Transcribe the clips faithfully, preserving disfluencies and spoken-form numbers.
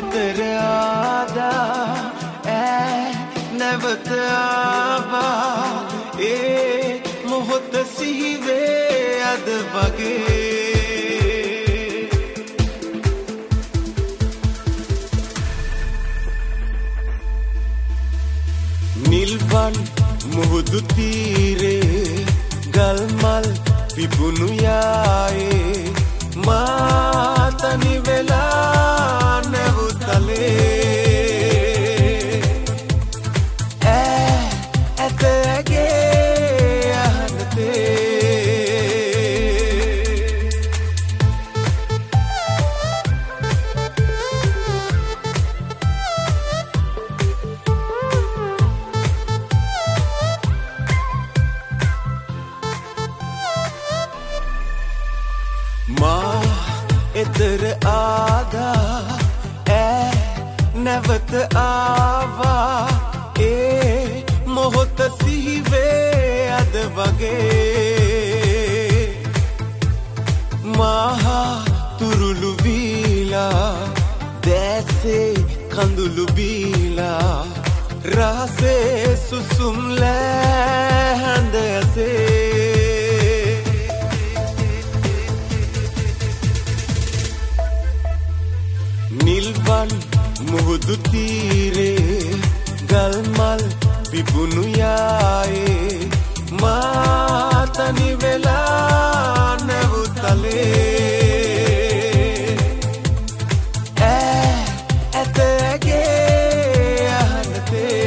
එතර ආදා ඈ නැවත ආවා ඒ මොහොත සිහිවේ අද වගේ නිල්වන් මුහුදු තීරේ ගල්මල් පිපුණු යායේ මා තනි වෙලා නැවුතලේ ඈ ඇත ඇගේ අහනතේ මා එතර ආදා ඈ නැවත ආවා ඒ මොහොත සිහිවේ අද වගේ මහා තුරුළු වීලා දැසේ කඳුළු බීලා රහසේ සුසුම් ලෑහඳ ඇසේ නිල්වන් මුහුදු තීරේ ගල්මල් පිපුණු යායේ මා තනි වෙලා නැවුතලේ ඈ ඇත ඇගේ අහනතේ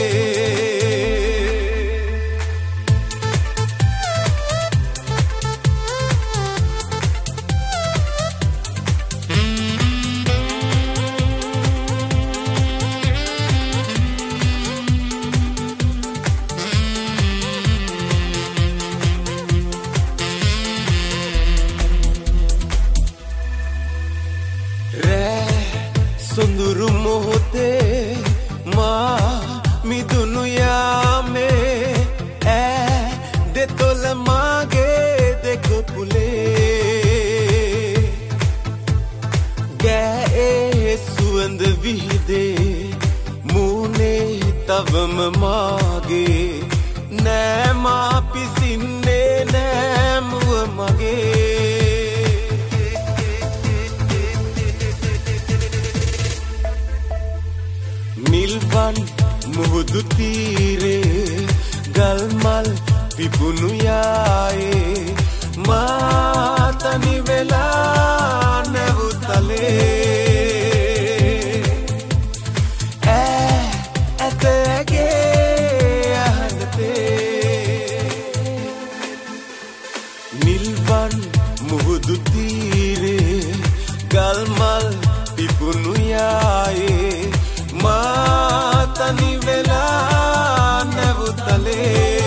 සොඳුරු මොහොතේ මා මිදුණු යාමේ ඈ දෙතොල මාගේ දෙක පුලේ ගෑයේ සුවඳ විහිදේ මූනේ තවම මාගේ නෑ මා පිසින්නේ නෑ මුව මගේ නිල්වන් මුහුදු තීරේ ගල්මල් පිපුණු යායේ මා තනි වෙලා නැවුතලේ ඈ ඇත ඇගේ අහනතේ නිල්වන් මුහුදු තීරේ ගල්මල් පිපුණු යායේ මා තනි වෙලා නැවුතලේ